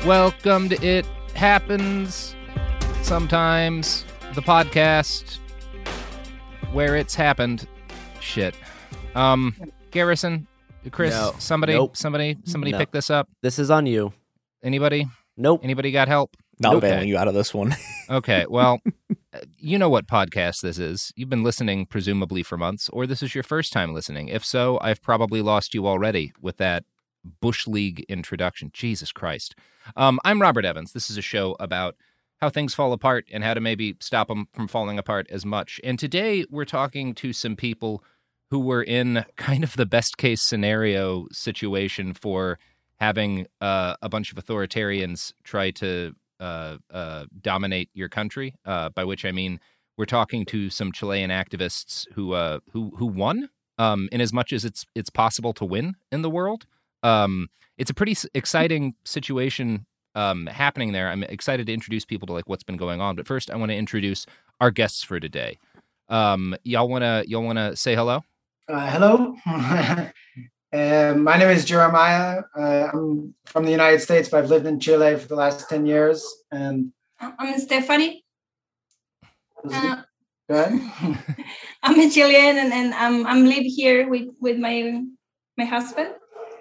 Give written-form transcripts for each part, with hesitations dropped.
Welcome to It Happens Sometimes, the podcast where it's happened. Shit. Garrison, Chris, No. somebody Nope. pick this up. This is on you. Anybody? Nope. Anybody got help? Not Okay. bailing you out of this one. Okay, well, you know what podcast this is. You've been listening presumably for months, or this is your first time listening. If so, I've probably lost you already with that Bush League introduction. Jesus Christ. I'm Robert Evans. This is a show about how things fall apart and how to maybe stop them from falling apart as much. And today we're talking to some people who were in kind of the best case scenario situation for having a bunch of authoritarians try to dominate your country, by which I mean we're talking to some Chilean activists who won, in as much as it's possible to win in the world. It's a pretty exciting situation happening there. I'm excited to introduce people to like what's been going on, but first I want to introduce our guests for today. Y'all wanna say hello? Hello. My name is Jeremiah. I'm from the United States, but I've lived in Chile for the last 10 years. And I'm Stephanie. go ahead. I'm a Chilean, and I'm live here with my husband.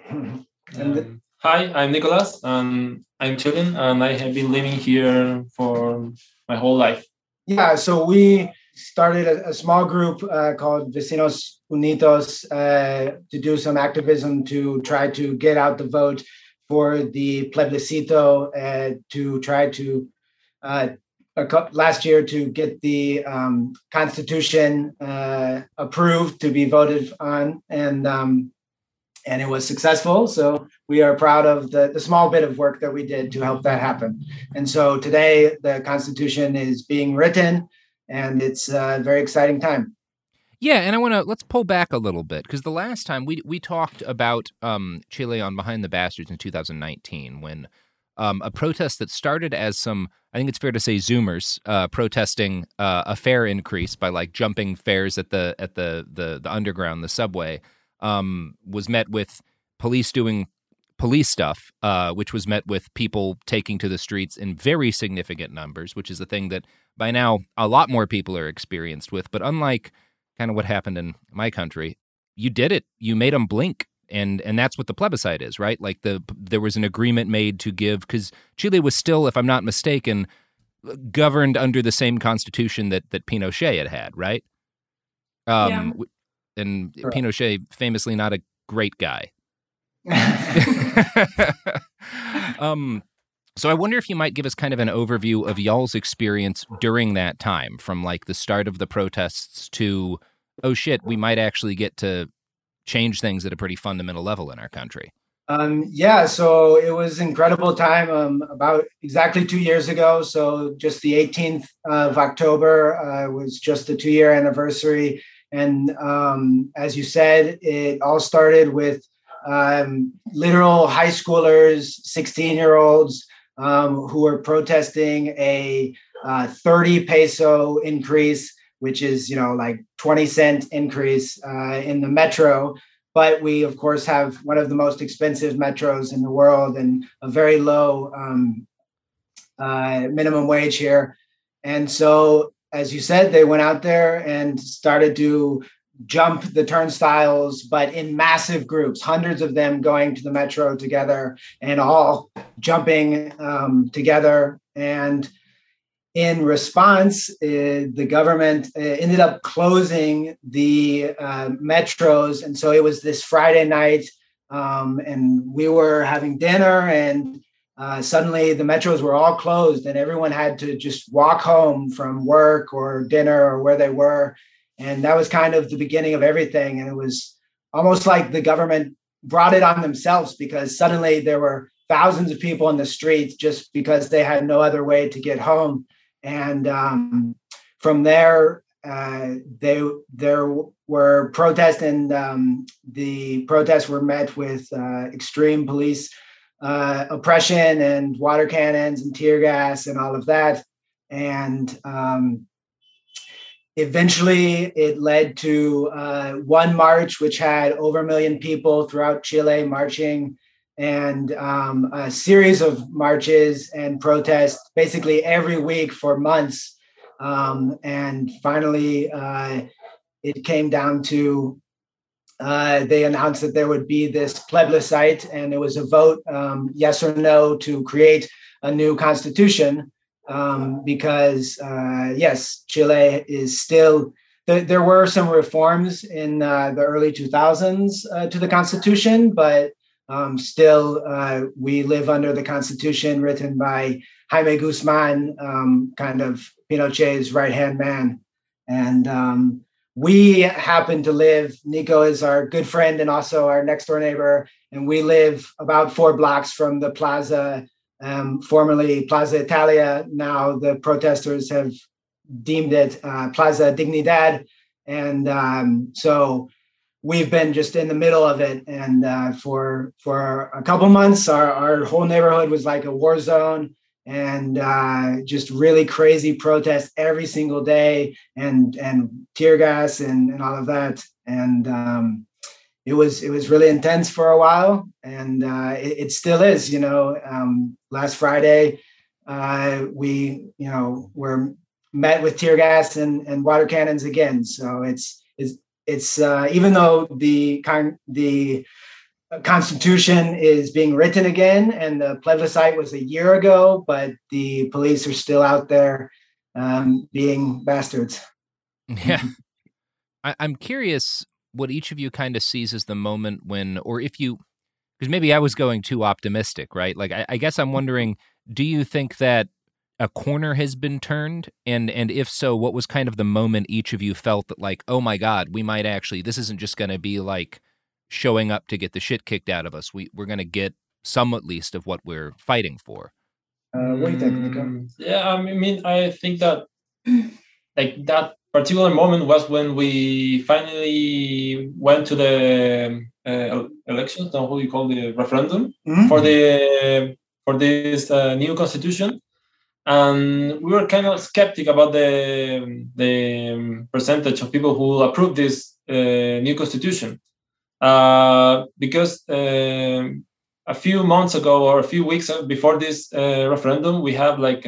Hi, I'm Nicolas. I'm Chilean, and I have been living here for my whole life. Yeah, so we started a small group called Vecinos Unidos to do some activism to try to get out the vote for the plebiscito to try to last year to get the Constitution approved to be voted on, and it was successful. So we are proud of the small bit of work that we did to help that happen. And so today the Constitution is being written, and it's a very exciting time. Yeah, and let's pull back a little bit, because the last time we talked about Chile on Behind the Bastards in 2019, when a protest that started as some, I think it's fair to say, Zoomers protesting a fare increase by like jumping fares at the underground, the subway, was met with police doing police stuff, which was met with people taking to the streets in very significant numbers, which is a thing that by now a lot more people are experienced with. But unlike kind of what happened in my country, you did it. You made them blink. And that's what the plebiscite is, right? Like there was an agreement made to give, because Chile was still, if I'm not mistaken, governed under the same constitution that Pinochet had, right? Yeah. And Pinochet, famously not a great guy. So I wonder if you might give us kind of an overview of y'all's experience during that time, from like the start of the protests to, oh shit, we might actually get to change things at a pretty fundamental level in our country. Yeah, so it was an incredible time about exactly 2 years ago. So just the 18th of October was just the 2-year anniversary. And as you said, it all started with literal high schoolers, 16-year-olds who were protesting a 30 peso increase, which is, like 20-cent increase in the metro. But we, of course, have one of the most expensive metros in the world and a very low minimum wage here. And so, as you said, they went out there and started to jump the turnstiles, but in massive groups, hundreds of them going to the metro together and all jumping together. And in response, the government ended up closing the metros. And so it was this Friday night, and we were having dinner, and suddenly the metros were all closed, and everyone had to just walk home from work or dinner or where they were. And that was kind of the beginning of everything. And it was almost like the government brought it on themselves, because suddenly there were thousands of people in the streets just because they had no other way to get home. And from there, there were protests, and the protests were met with extreme police oppression and water cannons and tear gas and all of that. And eventually it led to one march, which had over 1 million people throughout Chile marching. and a series of marches and protests basically every week for months. And finally, it came down to they announced that there would be this plebiscite, and it was a vote, yes or no, to create a new constitution. Because yes, Chile is still, there were some reforms in the early 2000s to the constitution, but still we live under the constitution written by Jaime Guzman, kind of Pinochet's right-hand man. And we happen to live, Nico is our good friend and also our next door neighbor, and we live about 4 blocks from the plaza, formerly Plaza Italia. Now the protesters have deemed it Plaza Dignidad. And so we've been just in the middle of it. And for a couple months, our whole neighborhood was like a war zone, and just really crazy protests every single day, and tear gas and all of that. And it was really intense for a while, and it still is. Last Friday, we were met with tear gas and water cannons again. So it's even though the Constitution is being written again, and the plebiscite was a year ago, but the police are still out there being bastards. Yeah. I'm curious what each of you kind of sees as the moment when, or if you, because maybe I was going too optimistic, right? Like, I guess I'm wondering, do you think that a corner has been turned? And if so, what was kind of the moment each of you felt that, like, oh my God, we might actually, this isn't just going to be like showing up to get the shit kicked out of us. We're going to get some, at least, of what we're fighting for. What do you think, Nico? Yeah, I mean, I think that like that particular moment was when we finally went to the elections, or what you call the referendum, for this new constitution, and we were kind of skeptic about the percentage of people who approved this new constitution, because a few months ago or a few weeks before this referendum, we had like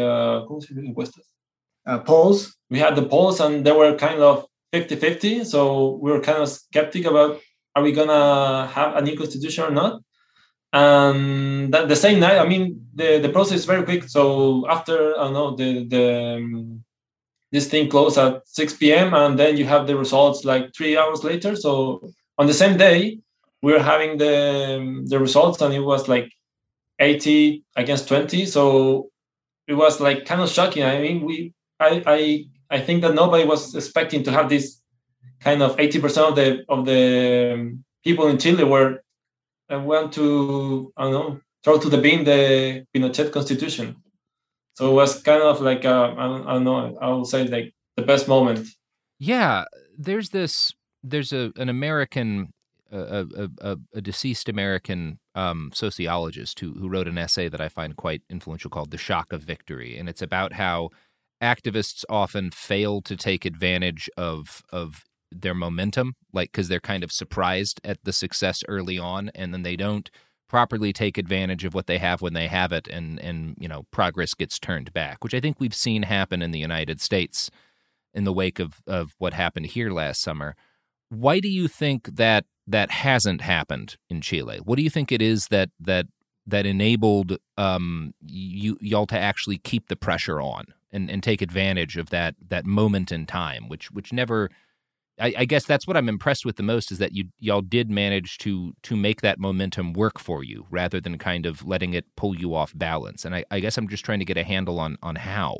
polls. We had the polls, and they were kind of 50-50. So we were kind of skeptic about, are we gonna have a new constitution or not? And the same night, I mean, the process is very quick. So after, I don't know, this thing closed at 6 p.m. and then you have the results like 3 hours later. So on the same day, we were having the results, and it was like 80 against 20. So it was like kind of shocking. I mean, I think that nobody was expecting to have this kind of 80% of the people in Chile want to, I don't know, throw to the bin the Pinochet constitution. So it was kind of like I don't know, I would say like the best moment. Yeah, there's an American, a deceased American sociologist who wrote an essay that I find quite influential called "The Shock of Victory," and it's about how activists often fail to take advantage of their momentum, like, because they're kind of surprised at the success early on, and then they don't properly take advantage of what they have when they have it, and progress gets turned back, which I think we've seen happen in the United States in the wake of what happened here last summer. Why do you think that hasn't happened in Chile? What do you think it is that enabled y'all to actually keep the pressure on and take advantage of that moment in time, which never, I guess that's what I'm impressed with the most, is that y'all did manage to make that momentum work for you rather than kind of letting it pull you off balance. And I guess I'm just trying to get a handle on how.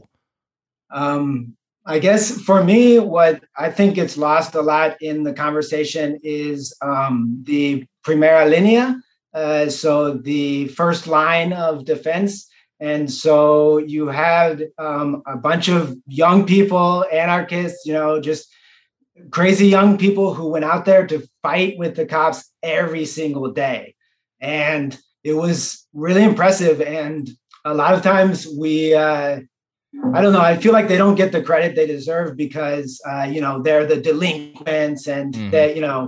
I guess for me, what I think gets lost a lot in the conversation is the primera línea, so the first line of defense. And so you had a bunch of young people, anarchists, just crazy young people who went out there to fight with the cops every single day. And it was really impressive. And a lot of times we, I don't know, I feel like they don't get the credit they deserve because, they're the delinquents and they,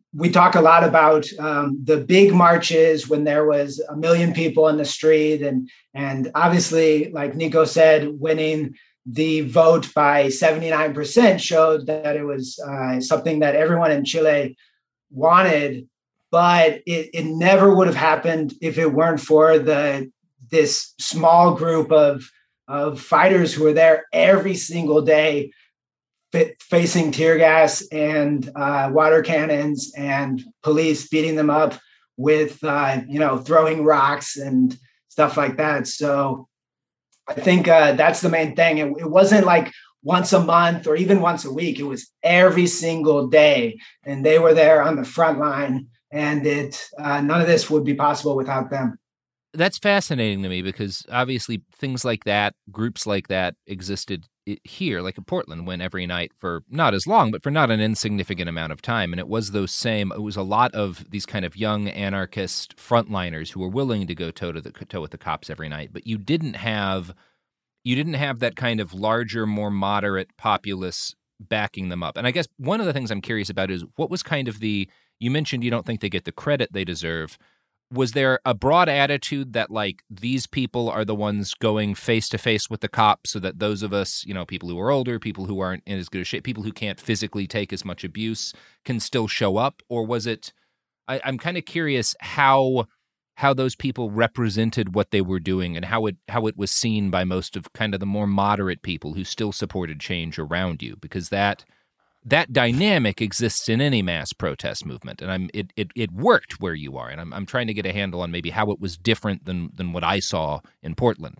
we talk a lot about the big marches when there was 1 million people in the street, and obviously, like Nico said, winning the vote by 79% showed that it was something that everyone in Chile wanted, but it never would have happened if it weren't for this small group of fighters who were there every single day, facing tear gas and water cannons and police beating them up with throwing rocks and stuff like that. So I think that's the main thing. It wasn't like once a month or even once a week. It was every single day, and they were there on the front line, and none of this would be possible without them. That's fascinating to me because obviously things like that, groups like that existed here, like in Portland, went every night for not as long, but for not an insignificant amount of time. And it was it was a lot of these kind of young anarchist frontliners who were willing to go toe with the cops every night. But you didn't have that kind of larger, more moderate populace backing them up. And I guess one of the things I'm curious about is what was kind of you mentioned you don't think they get the credit they deserve. Was there a broad attitude that, like, these people are the ones going face to face with the cops so that those of us, people who are older, people who aren't in as good a shape, people who can't physically take as much abuse can still show up? Or was it, I'm kind of curious how those people represented what they were doing and how it was seen by most of kind of the more moderate people who still supported change around you, because that dynamic exists in any mass protest movement, and it worked where you are, and I'm trying to get a handle on maybe how it was different than what I saw in Portland.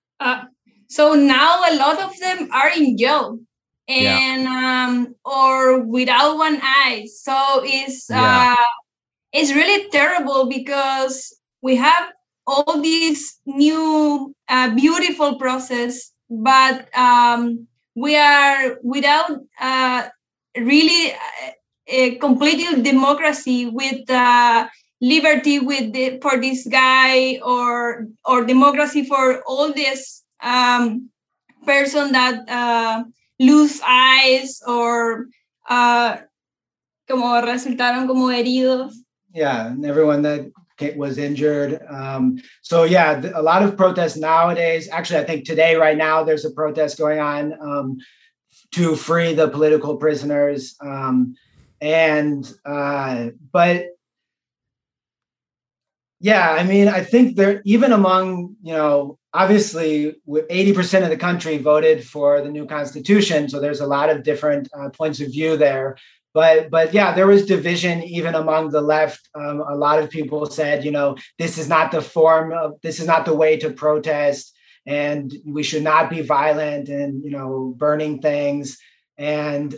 So now a lot of them are in jail, and or without one eye. So it's really terrible because we have all these new beautiful process, but we are without really a complete democracy with liberty for this guy or democracy for all this person that lose eyes or como resultaron como heridos. Yeah, and everyone that was injured. A lot of protests nowadays. Actually, I think today, right now, there's a protest going on to free the political prisoners. But yeah, I mean, I think there, even among, obviously 80% of the country voted for the new constitution. So there's a lot of different points of view there. But yeah, there was division even among the left. A lot of people said, this is not the way to protest, and we should not be violent and, burning things. And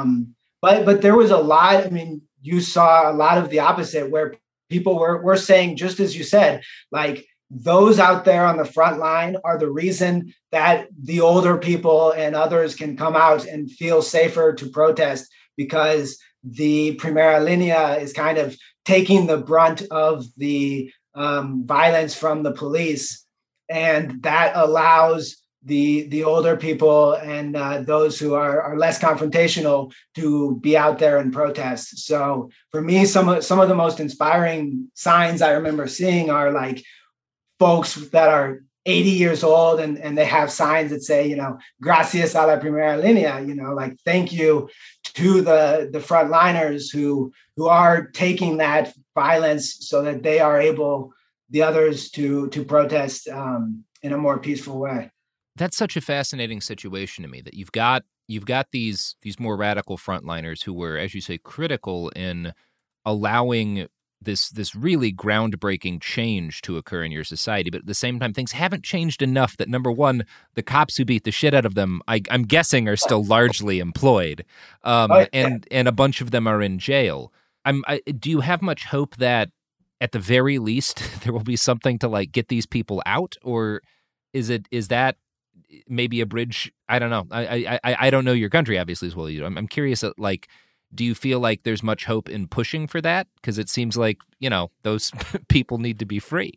but there was a lot. I mean, you saw a lot of the opposite, where people were saying, just as you said, like, those out there on the front line are the reason that the older people and others can come out and feel safer to protest, because the Primera Linea is kind of taking the brunt of the violence from the police. And that allows the older people and those who are less confrontational to be out there and protest. So for me, some of the most inspiring signs I remember seeing are like folks that are 80 years old and they have signs that say, gracias a la Primera Linea, like thank you to the frontliners who are taking that violence so that they are able, the others, to protest in a more peaceful way. That's such a fascinating situation to me, that you've got these more radical frontliners who were, as you say, critical in allowing this really groundbreaking change to occur in your society. But at the same time, things haven't changed enough that, number one, the cops who beat the shit out of them, I'm guessing, are still largely employed, and a bunch of them are in jail. Do you have much hope that at the very least there will be something to like get these people out, or is that maybe a bridge? I don't know. I don't know your country obviously as well as you do. I'm curious, like, do you feel like there's much hope in pushing for that? Because it seems like, those people need to be free.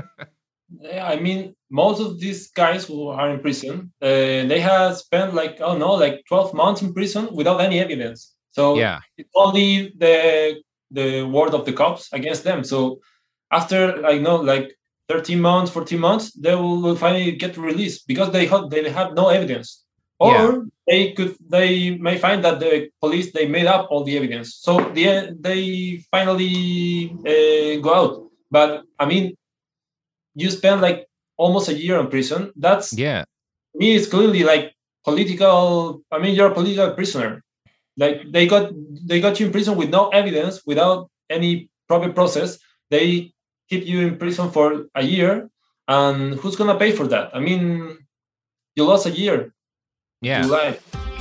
Yeah, I mean, most of these guys who are in prison, they have spent 12 months in prison without any evidence. So yeah, it's only the the word of the cops against them. So after, I know, like 13 months, 14 months, they will finally get released because they have no evidence. Or they may find that the police, they made up all the evidence. So they finally go out. But I mean, you spend like almost a year in prison. That's, me, it's clearly like political. I mean, you're a political prisoner. Like they got you in prison with no evidence, without any proper process. They keep you in prison for a year, and who's gonna pay for that? I mean, you lost a year. Yeah. Life.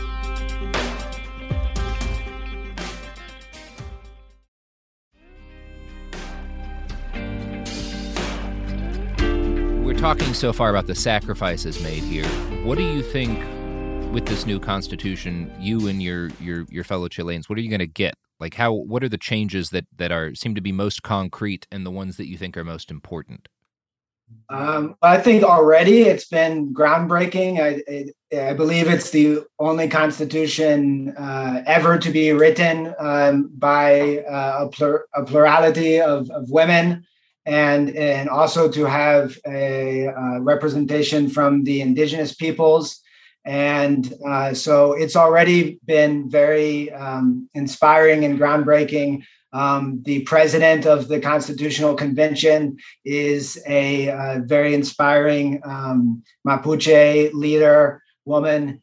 We're talking so far about the sacrifices made here. What do you think with this new constitution, you and your fellow Chileans, what are you going to get? Like what are the changes that seem to be most concrete and the ones that you think are most important? I think already it's been groundbreaking. I believe it's the only constitution ever to be written by a plurality of women, and also to have a representation from the indigenous peoples. And so it's already been very inspiring and groundbreaking. The president of the Constitutional Convention is a very inspiring Mapuche leader, woman.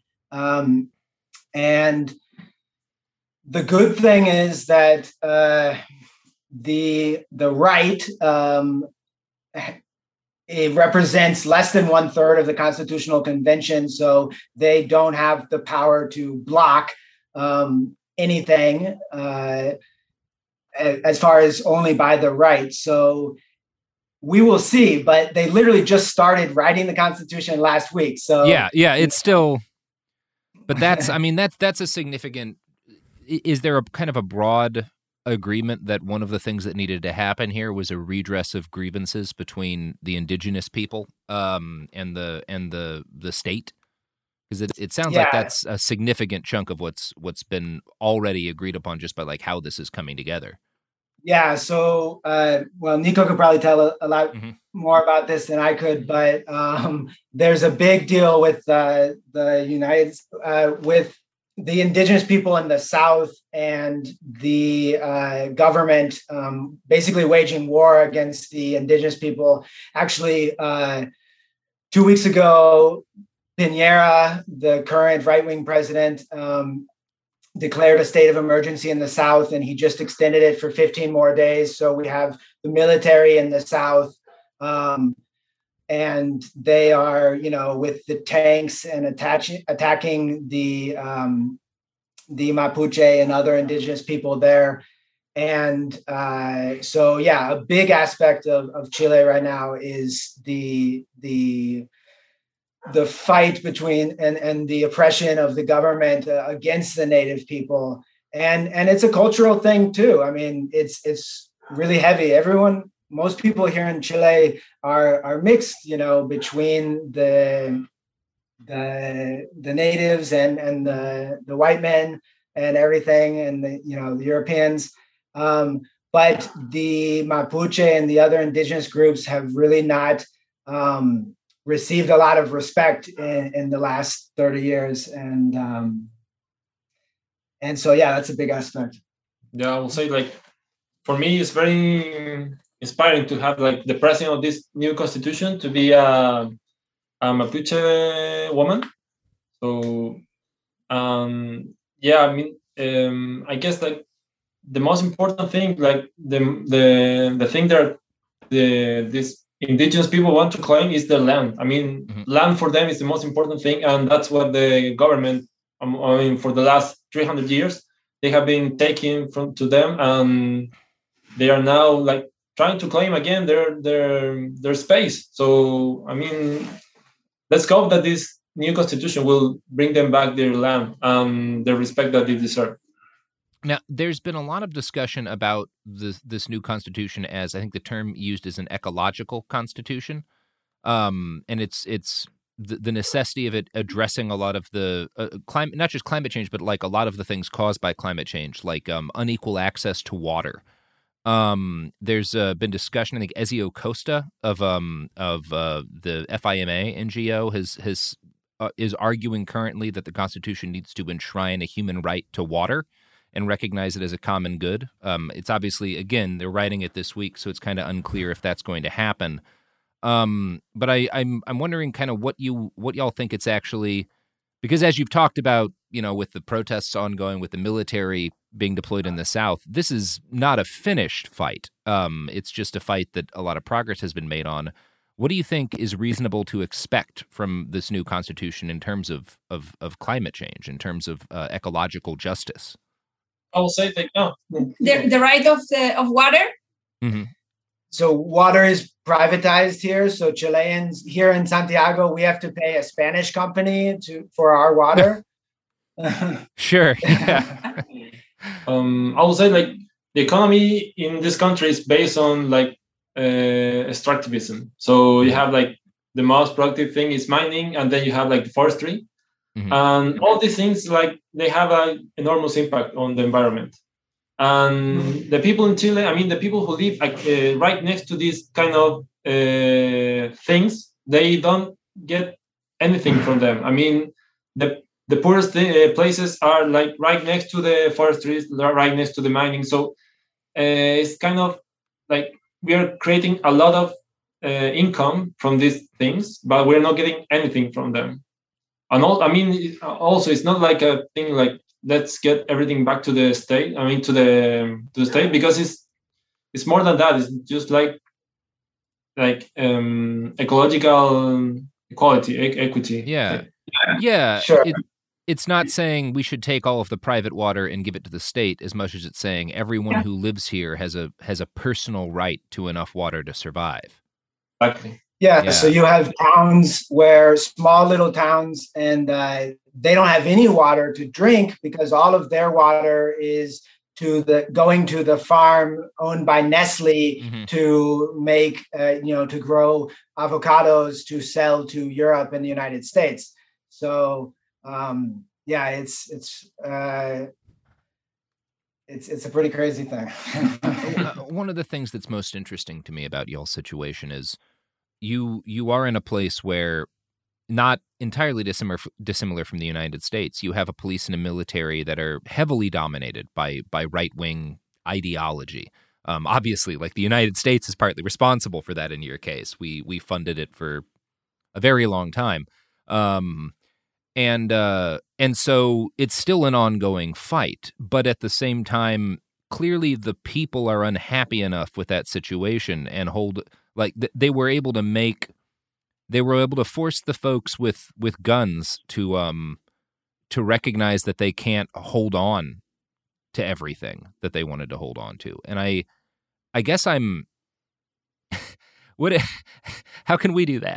And the good thing is that the right, it represents less than 1/3 of the Constitutional Convention, so they don't have the power to block anything as far as only by the right. So we will see, but they literally just started writing the Constitution last week. So yeah, it's still, but that's, I mean, that's a significant, is there a kind of a broad agreement that one of the things that needed to happen here was a redress of grievances between the indigenous people and the state? Because it sounds like that's a significant chunk of what's been already agreed upon just by like how this is coming together. Yeah. So, well, Nico could probably tell a lot more about this than I could, but there's a big deal with with the indigenous people in the South and the government basically waging war against the indigenous people. Actually, 2 weeks ago, Piñera, the current right-wing president, declared a state of emergency in the South, and he just extended it for 15 more days. So we have the military in the South, and they are, with the tanks and attacking the Mapuche and other indigenous people there. And so, yeah, a big aspect of Chile right now is the fight between and the oppression of the government against the native people. And it's a cultural thing too. I mean, it's really heavy. Most people here in Chile are mixed, between the natives and the white men and everything, and the Europeans. But the Mapuche and the other indigenous groups have really not received a lot of respect in the last 30 years. And so, yeah, that's a big aspect. Yeah, I will say, like, for me, it's very inspiring to have like the president of this new constitution to be a Mapuche woman. So, yeah, I mean, I guess like the most important thing, like the thing that these indigenous people want to claim is the land. I mean, land for them is the most important thing, and that's what the government, for the last 300 years, they have been taking to them, and they are now like trying to claim again their space. So, I mean, let's hope that this new constitution will bring them back their land and the respect that they deserve. Now, there's been a lot of discussion about this new constitution as, I think the term used is an ecological constitution, and it's the necessity of it addressing a lot of the not just climate change, but like a lot of the things caused by climate change, like unequal access to water. There's been discussion. I think Ezio Costa of the FIMA NGO is arguing currently that the Constitution needs to enshrine a human right to water and recognize it as a common good. It's obviously, again, they're writing it this week, so it's kind of unclear if that's going to happen. But I'm wondering kind of what y'all think it's actually, because as you've talked about, with the protests ongoing, with the military being deployed in the South, this is not a finished fight. It's just a fight that a lot of progress has been made on. What do you think is reasonable to expect from this new constitution in terms of climate change, in terms of ecological justice? I will say that the right of water. Mm-hmm. So water is privatized here. So Chileans here in Santiago, we have to pay a Spanish company for our water. Sure. Yeah. I would say like the economy in this country is based on like extractivism. So you have like the most productive thing is mining, and then you have like forestry, and all these things like they have an enormous impact on the environment. And the people in Chile, I mean, the people who live right next to these kind of things, they don't get anything from them. I mean, the poorest places are like right next to the forestry, right next to the mining. So it's kind of like we are creating a lot of income from these things, but we're not getting anything from them. And also, it's not like a thing like let's get everything back to the state. I mean, to the state, because it's more than that. It's just like ecological equality, equity. Yeah. Sure. It's not saying we should take all of the private water and give it to the state, as much as it's saying everyone who lives here has a personal right to enough water to survive. Exactly. Yeah, so you have towns where small little towns, and they don't have any water to drink because all of their water is going to the farm owned by Nestle to make to grow avocados to sell to Europe and the United States. So it's a pretty crazy thing. One of the things that's most interesting to me about y'all's situation is you are in a place where, not entirely dissimilar from the United States, you have a police and a military that are heavily dominated by right-wing ideology. Obviously, like the United States is partly responsible for that in your case. We funded it for a very long time. And so it's still an ongoing fight, but at the same time, clearly the people are unhappy enough with that situation and they were able to force the folks with guns to recognize that they can't hold on to everything that they wanted to hold on to. And I guess I'm how can we do that?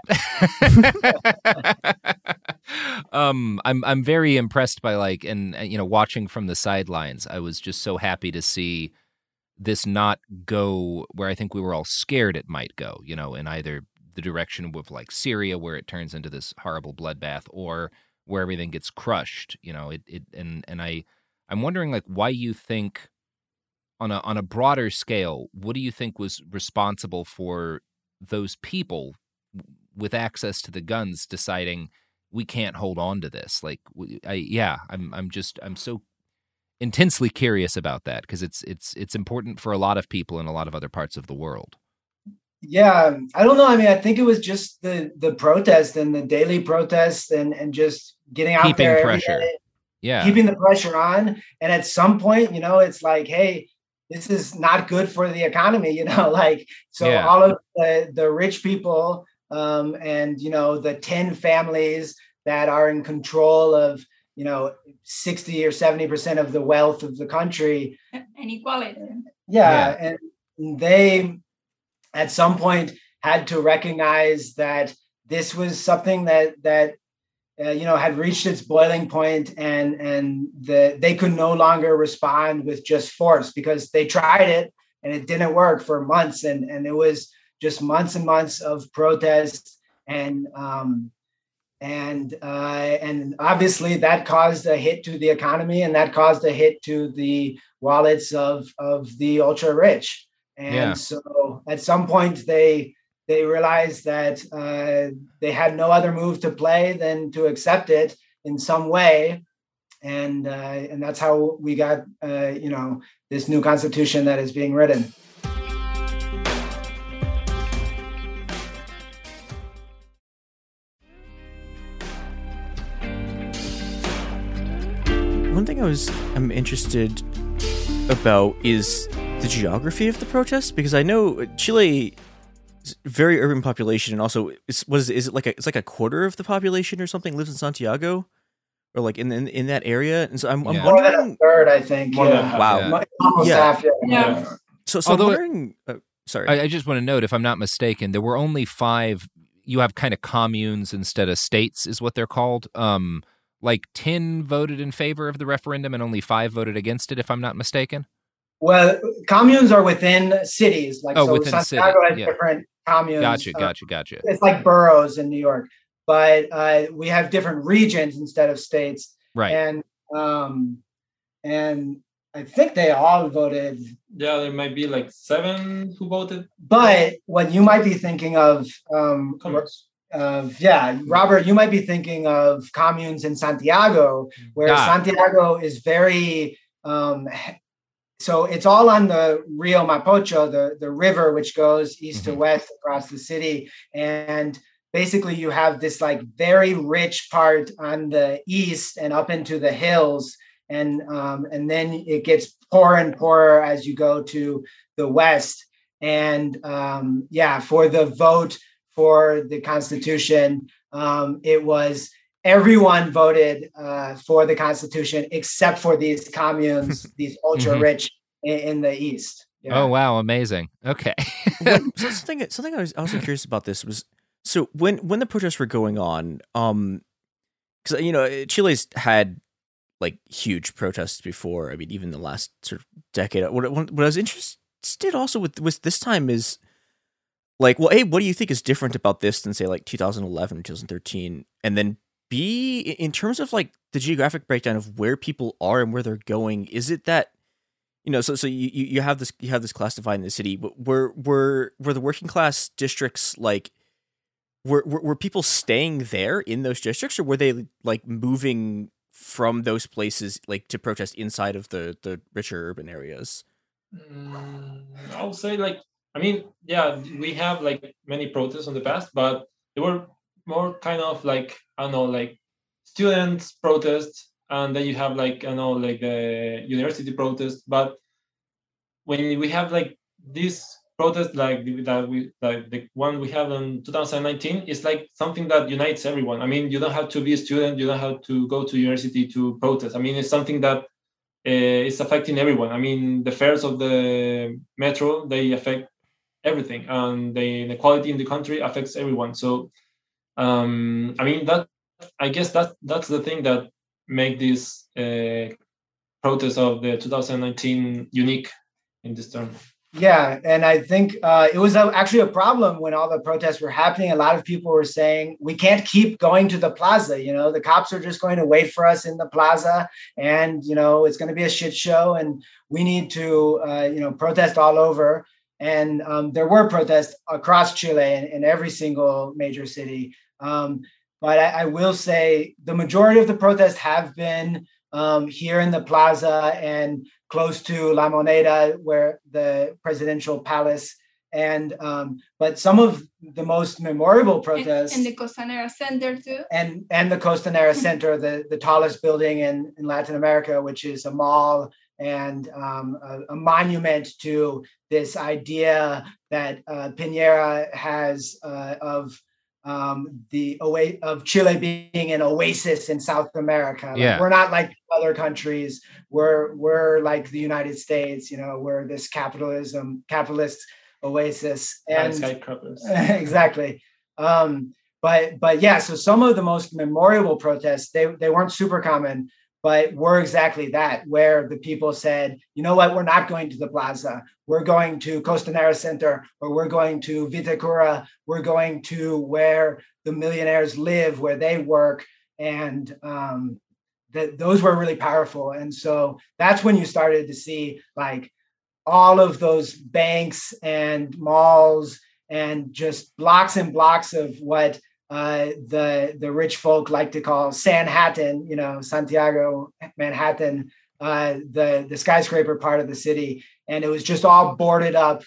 I'm very impressed by watching from the sidelines. I was just so happy to see this not go where I think we were all scared it might go, in either the direction of like Syria, where it turns into this horrible bloodbath, or where everything gets crushed. I'm wondering like why you think on a broader scale, what do you think was responsible for those people with access to the guns deciding we can't hold on to this? Like, I'm so intensely curious about that, because it's important for a lot of people in a lot of other parts of the world. Yeah, I don't know. I mean, I think it was just the protest and the daily protests and just getting out keeping there, pressure. Keeping the pressure on. And at some point, it's like, hey, this is not good for the economy, all of the rich people and the 10 families that are in control of 60 or 70% of the wealth of the country. Inequality. Yeah. And they at some point had to recognize that this was something that had reached its boiling point, and they could no longer respond with just force, because they tried it and it didn't work for months, and it was just months and months of protests, and obviously that caused a hit to the economy, and that caused a hit to the wallets of the ultra rich. And so at some point they realized that they had no other move to play than to accept it in some way. And that's how we got, this new constitution that is being written. One thing I'm interested about is the geography of the protests, because I know Chile is a very urban population, and also is it like it's like a quarter of the population or something lives in Santiago, or like in that area, and so I'm wondering. More than a third, I think. Wow, almost half. Yeah. So I'm wondering. Sorry, I just want to note, if I'm not mistaken, there were only 5. You have kind of communes instead of states, is what they're called. Like 10 voted in favor of the referendum and only 5 voted against it, if I'm not mistaken. Well, communes are within cities. Within Santiago has different communes. Gotcha. It's like boroughs in New York, but we have different regions instead of states. Right. And I think they all voted. Yeah, there might be like 7 who voted. But what you might be thinking of, Robert, you might be thinking of communes in Santiago, where Santiago is very, so it's all on the Rio Mapocho, the river, which goes east to west across the city. And basically you have this like very rich part on the east and up into the hills. And then it gets poorer and poorer as you go to the west. And for the vote for the Constitution, it was everyone voted for the Constitution except for these communes, these ultra rich in the East. Yeah. Oh wow, amazing. Okay. So something I was also curious about this was, so when the protests were going on, because Chile's had like huge protests before. I mean, even the last sort of decade. What I was interested also with this time is, like, well, A, what do you think is different about this than, say, like 2011 or 2013? And then B, in terms of like the geographic breakdown of where people are and where they're going, is it that, so you have this class divide in the city, but were the working class districts like, were people staying there in those districts, or were they like moving from those places like to protest inside of the richer urban areas? I would say we have like many protests in the past, but they were more kind of like, I don't know, like students protests, and then you have like, I don't know, like the university protests. But when we have like this protest like the one we have in 2019, it's like something that unites everyone. I mean, you don't have to be a student, you don't have to go to university to protest. I mean, it's something that is affecting everyone. I mean, the fares of the metro, they affect everything, and the inequality in the country affects everyone. So I mean, I guess that's the thing that make this protest of the 2019 unique in this term. Yeah, and I think it was actually a problem when all the protests were happening. A lot of people were saying, we can't keep going to the plaza. The cops are just going to wait for us in the plaza, and, it's going to be a shit show, and we need to, protest all over. And there were protests across Chile in every single major city. But I will say the majority of the protests have been here in the plaza and close to La Moneda, where the presidential palace, and but some of the most memorable protests, and the Costanera Center too, and the Costanera Center, the tallest building in Latin America, which is a mall and a monument to this idea that Piñera has of Chile being an oasis in South America. Like, we're not like other countries. We're like the United States. We're this capitalist oasis, and exactly. But yeah. So some of the most memorable protests, they weren't super common, but were exactly that, where the people said, you know what, we're not going to the plaza. We're going to Costanera Center, or we're going to Vitacura. We're going to where the millionaires live, where they work. And those were really powerful. And so that's when you started to see like all of those banks and malls and just blocks and blocks of what the rich folk like to call Sanhattan, Santiago, Manhattan, the skyscraper part of the city. And it was just all boarded up,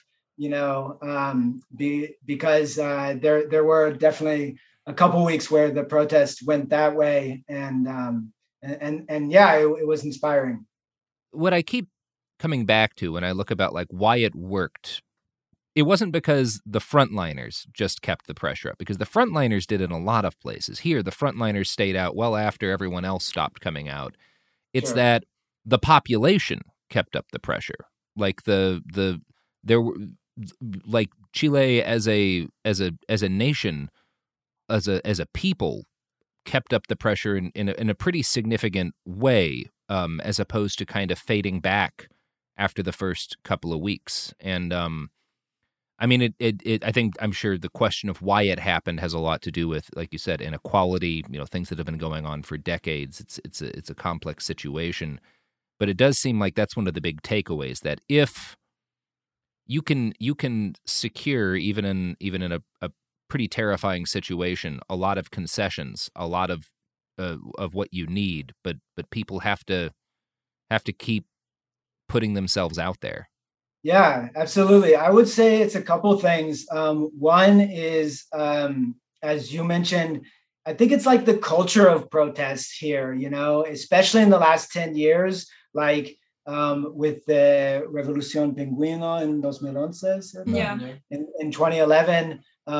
because there were definitely a couple weeks where the protest went that way. And yeah, it was inspiring. What I keep coming back to when I look about like why it worked, it wasn't because the frontliners just kept the pressure up, because the frontliners did in a lot of places. Here, the frontliners stayed out well after everyone else stopped coming out. It's Sure. that the population kept up the pressure. Like there were like Chile as a nation, as a people, kept up the pressure in a pretty significant way, as opposed to kind of fading back after the first couple of weeks. And I mean, I'm sure the question of why it happened has a lot to do with, like you said, inequality, things that have been going on for decades. It's a complex situation, but it does seem like that's one of the big takeaways, that if you can secure, even in a pretty terrifying situation, a lot of concessions, a lot of what you need, but people have to keep putting themselves out there. Yeah, absolutely. I would say it's a couple things. One is, as you mentioned, I think it's like the culture of protests here, especially in the last 10 years, like with the Revolución Pingüino in 2011, Yeah. in 2011,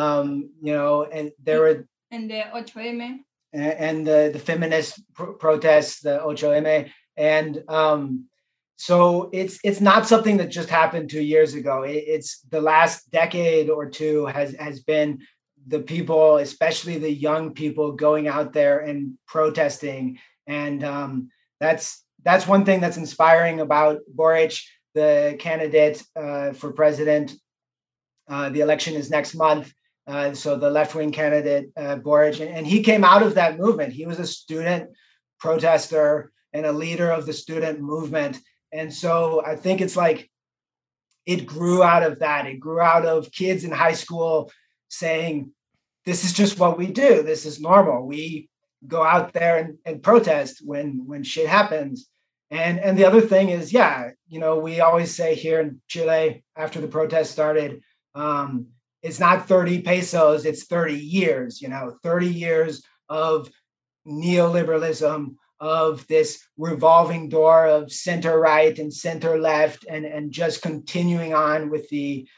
and there were... And the 8M. And the feminist protests, the 8M. And so it's not something that just happened 2 years ago. It's the last decade or two has been the people, especially the young people, going out there and protesting. And that's one thing that's inspiring about Boric, the candidate for president. The election is next month. So the left-wing candidate, Boric, and he came out of that movement. He was a student protester and a leader of the student movement. And so I think it's like it grew out of that. It grew out of kids in high school saying, this is just what we do. This is normal. We go out there and protest when shit happens. And the other thing is, we always say here in Chile, after the protest started, it's not 30 pesos, it's 30 years, 30 years of neoliberalism, of this revolving door of center right and center left, and just continuing on with the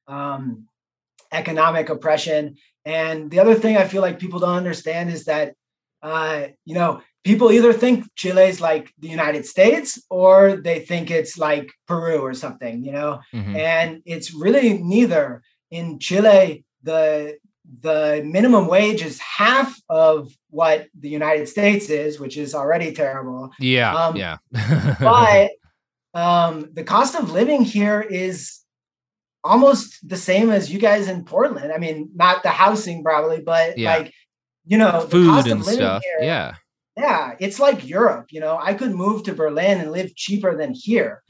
economic oppression. And the other thing I feel like people don't understand is that, people either think Chile is like the United States or they think it's like Peru or something, Mm-hmm. And it's really neither. In Chile, the minimum wage is half of what the United States is, which is already terrible. Yeah. But the cost of living here is almost the same as you guys in Portland. I mean, not the housing probably, but the food cost and of living stuff. Here, yeah, it's like Europe. I could move to Berlin and live cheaper than here.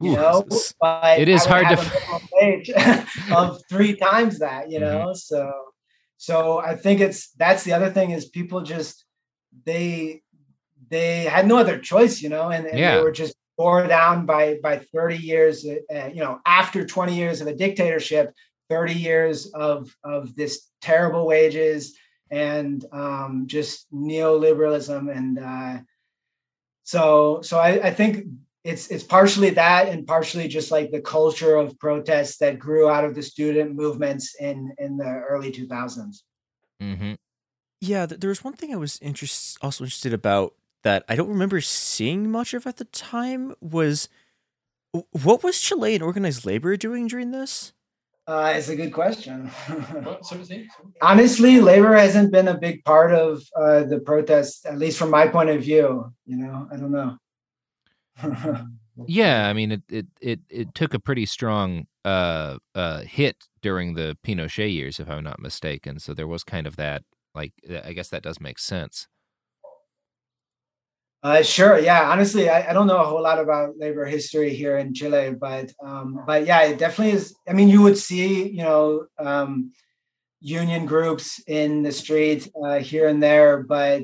But it is hard to have a minimum wage of 3 times that, Mm-hmm. So I think that's the other thing is people just they had no other choice, and they were just bore down by 30 years, after 20 years of a dictatorship, 30 years of this terrible wages and just neoliberalism. And so I think it's partially that and partially just like the culture of protests that grew out of the student movements in the early 2000s. Mm-hmm. Yeah, there was one thing I was also interested about that I don't remember seeing much of at the time. Was what was Chilean organized labor doing during this? It's a good question. Sorry. Honestly, labor hasn't been a big part of the protests, at least from my point of view. I don't know. Yeah, I mean, it took a pretty strong hit during the Pinochet years, if I'm not mistaken. So there was kind of that, like, I guess that does make sense. Sure. Yeah. Honestly, I don't know a whole lot about labor history here in Chile, but yeah, it definitely is. I mean, you would see, union groups in the street here and there,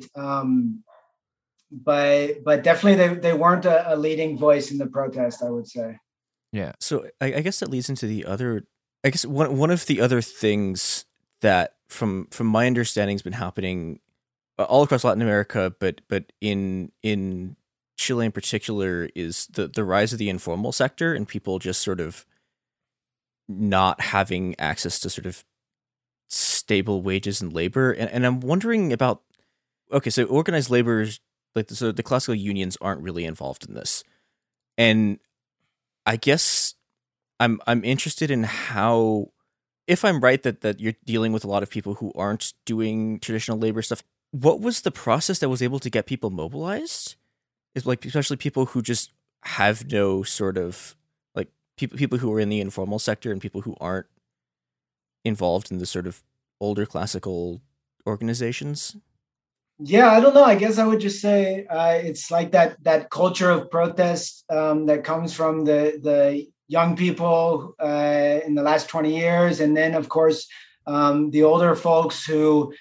but definitely they weren't a leading voice in the protest, I would say. Yeah. So I guess that leads into the other. I guess one of the other things that, from my understanding, has been happening all across Latin America, but in Chile in particular, is the rise of the informal sector and people just sort of not having access to sort of stable wages and labor. And I'm wondering about, okay, so organized labor, like the classical unions aren't really involved in this. And I guess I'm interested in how, if I'm right that you're dealing with a lot of people who aren't doing traditional labor stuff, what was the process that was able to get people mobilized? Is like, especially people who just have no sort of, like, people who are in the informal sector and people who aren't involved in the sort of older classical organizations? Yeah, I don't know. I guess I would just say it's like that culture of protest that comes from the young people in the last 20 years, and then of course the older folks who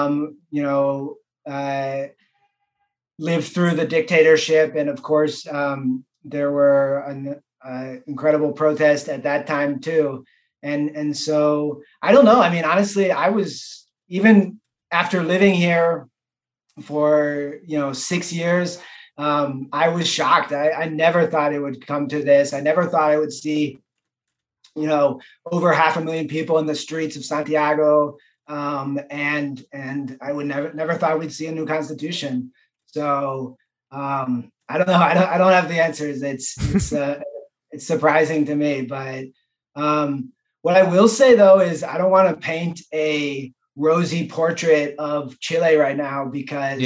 lived through the dictatorship, and of course there were an incredible protest at that time too, and so I don't know. I mean, honestly, I was, even after living here for 6 years, I was shocked. I never thought it would come to this. I never thought I would see over 500,000 people in the streets of Santiago, and I would never thought we'd see a new constitution. So I don't know. I don't have the answers. It's surprising to me, but what I will say though is I don't want to paint a rosy portrait of Chile right now, because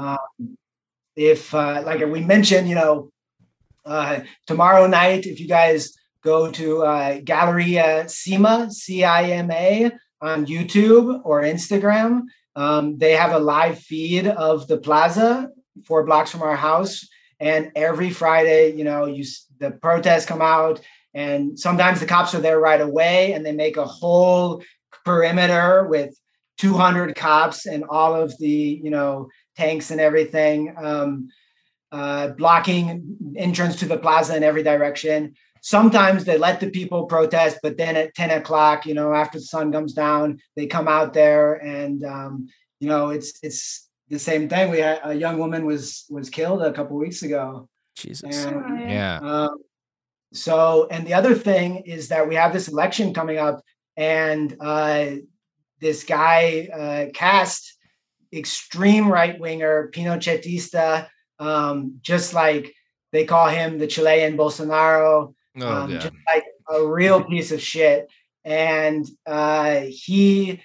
if like we mentioned, tomorrow night, if you guys go to Galleria Cima, CIMA, on YouTube or Instagram, they have a live feed of the plaza 4 blocks from our house, and every Friday, the protests come out, and sometimes the cops are there right away, and they make a whole perimeter with 200 cops and all of the, tanks and everything, blocking entrance to the plaza in every direction. Sometimes they let the people protest, but then at 10 o'clock, after the sun comes down, they come out there, and, it's the same thing. We had a young woman was killed a couple of weeks ago. Jesus. And, Yeah. So, and the other thing is that we have this election coming up, and this guy, Cast, extreme right-winger, Pinochetista, just like they call him the Chilean Bolsonaro, just like a real piece of shit. And he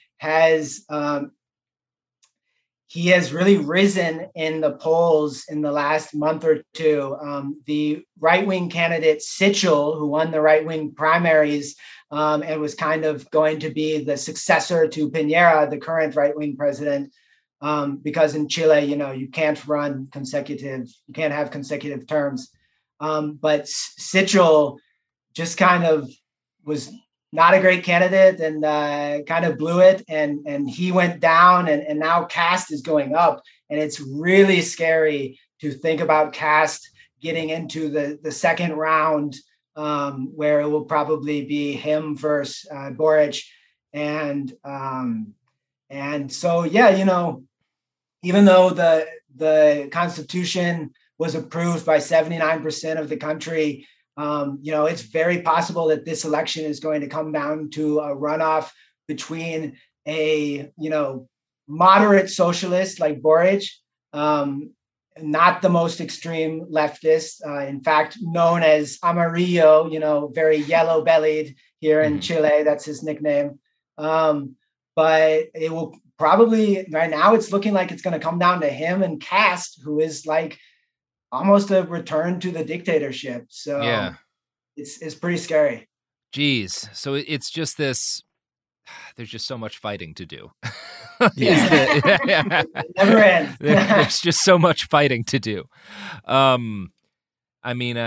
has really risen in the polls in the last month or two. The right-wing candidate Sichel, who won the right-wing primaries and was kind of going to be the successor to Piñera, the current right-wing president, because in Chile, you can't have consecutive terms. But Sichel just kind of was not a great candidate, and kind of blew it, and he went down, and now Cast is going up, and it's really scary to think about Cast getting into the second round, where it will probably be him versus Boric, and so even though the Constitution was approved by 79% of the country, it's very possible that this election is going to come down to a runoff between a, moderate socialist like Boric, not the most extreme leftist, in fact, known as Amarillo, very yellow bellied here in Chile. That's his nickname. But it will probably, right now, it's looking like it's going to come down to him and Cast, who is like almost a return to the dictatorship. So yeah, it's pretty scary. Jeez. So it's just this, there's just so much fighting to do. Never ends. There's just so much fighting to do. I mean,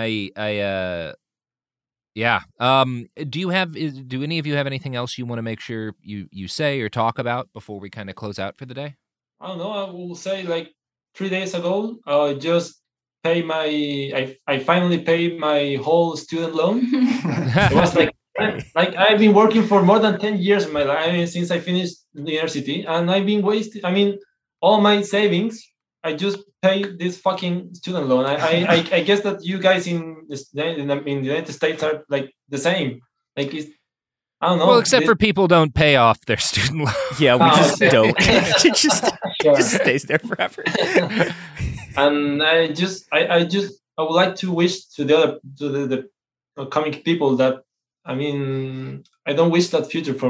yeah. Do any of you have anything else you want to make sure you say or talk about before we kind of close out for the day? I don't know. I will say like 3 days ago, I just pay I finally paid my whole student loan. It was like I've been working for more than 10 years in my life. I mean, since I finished university, and I've been wasting. I mean, all my savings, I just pay this fucking student loan. I guess that you guys in the United States are like the same. Like I don't know. Well, except for people don't pay off their student loan. Yeah, we just don't. It just stays there forever. And I would like to wish to the coming people that, I mean, I don't wish that future for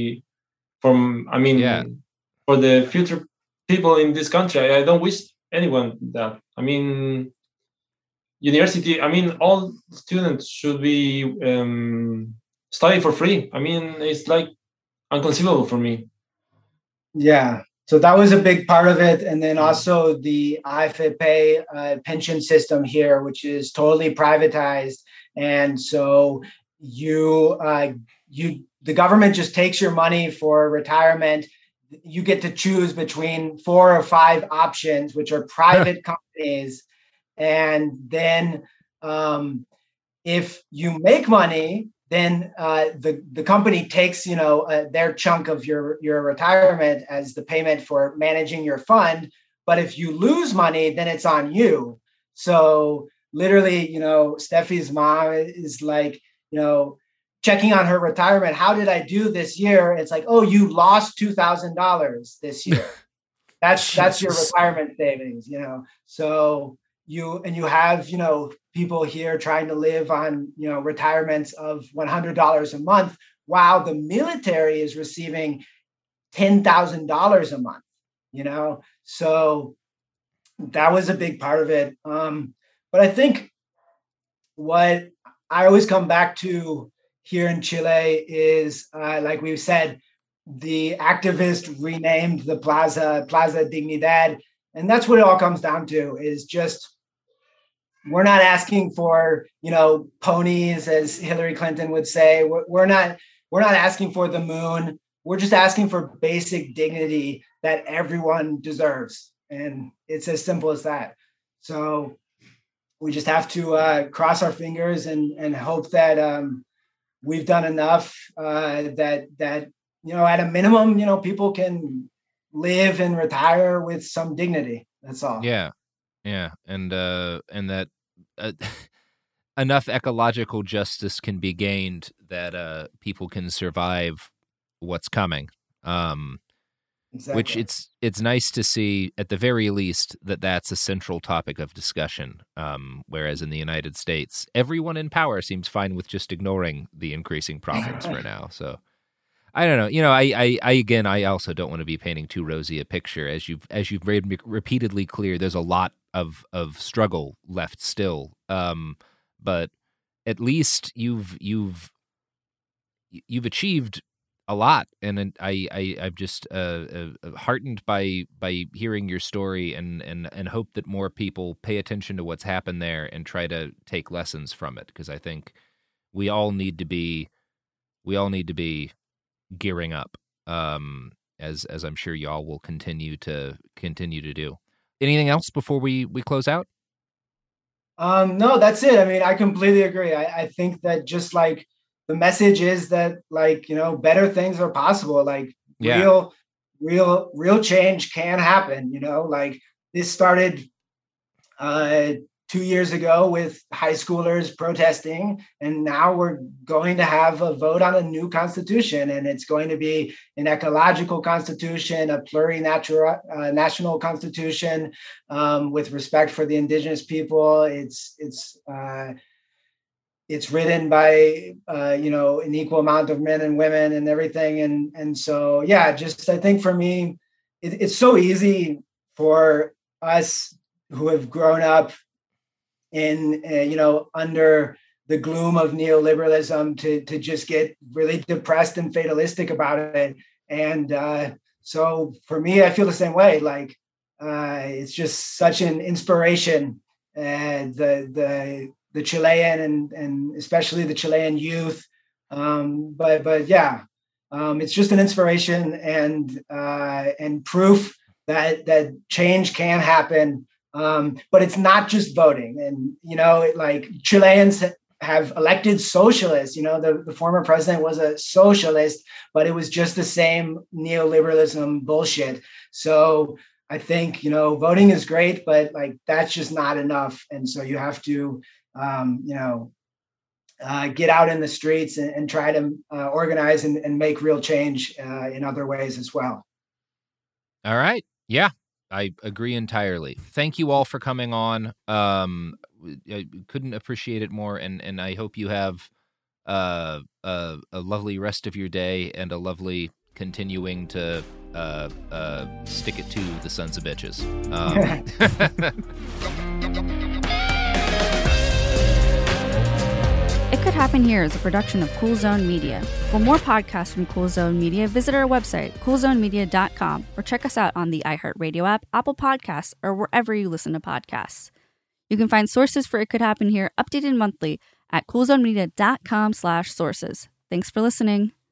for the future people in this country. I don't wish anyone that. I mean, university, I mean, all students should be study for free. I mean, it's like inconceivable for me. Yeah. So that was a big part of it. And then also the AFP pension system here, which is totally privatized. And so the government just takes your money for retirement. You get to choose between 4 or 5 options, which are private companies. And then if you make money, then the company takes, their chunk of your retirement as the payment for managing your fund. But if you lose money, then it's on you. So literally, Steffi's mom is like, checking on her retirement. How did I do this year? It's like, oh, you lost $2,000 this year. That's your retirement savings, So you have, people here trying to live on, retirements of $100 a month, while the military is receiving $10,000 a month, So that was a big part of it. But I think what I always come back to here in Chile is, like we've said, the activist renamed the Plaza Dignidad. And that's what it all comes down to, is just, we're not asking for, ponies, as Hillary Clinton would say. We're not asking for the moon. We're just asking for basic dignity that everyone deserves. And it's as simple as that. So we just have to cross our fingers and hope that we've done enough that at a minimum, people can live and retire with some dignity. That's all. Yeah. And that enough ecological justice can be gained that people can survive what's coming. Exactly. Which it's nice to see, at the very least, that's a central topic of discussion. Whereas in the United States, everyone in power seems fine with just ignoring the increasing problems for now. So I don't know. I also don't want to be painting too rosy a picture. As you've made repeatedly clear, there's a lot of struggle left still. But at least you've achieved a lot, and I'm just heartened by hearing your story, and hope that more people pay attention to what's happened there and try to take lessons from it, because I think we all need to be gearing up, as I'm sure y'all will continue to do. Anything else before we close out? No, that's it. I mean, I completely agree. I think that just like the message is that, like, better things are possible. Like real change can happen. Like this started 2 years ago with high schoolers protesting, and now we're going to have a vote on a new constitution, and it's going to be an ecological constitution, a plurinational national constitution, with respect for the indigenous people. It's written by an equal amount of men and women and everything, and so just I think for me, it's so easy for us who have grown up in under the gloom of neoliberalism to just get really depressed and fatalistic about it. And So for me, I feel the same way. Like it's just such an inspiration, and the Chilean and especially the Chilean youth. But yeah, it's just an inspiration and proof that change can happen. But it's not just voting, and like Chileans have elected socialists. The former president was a socialist, but it was just the same neoliberalism bullshit. So I think, voting is great, but like, that's just not enough. And so you have to, get out in the streets and try to organize and make real change in other ways as well. All right. Yeah, I agree entirely. Thank you all for coming on. I couldn't appreciate it more, and I hope you have a lovely rest of your day and a lovely continuing to stick it to the sons of bitches. It Could Happen Here is a production of Cool Zone Media. For more podcasts from Cool Zone Media, visit our website, coolzonemedia.com, or check us out on the iHeartRadio app, Apple Podcasts, or wherever you listen to podcasts. You can find sources for It Could Happen Here updated monthly at coolzonemedia.com/sources. Thanks for listening.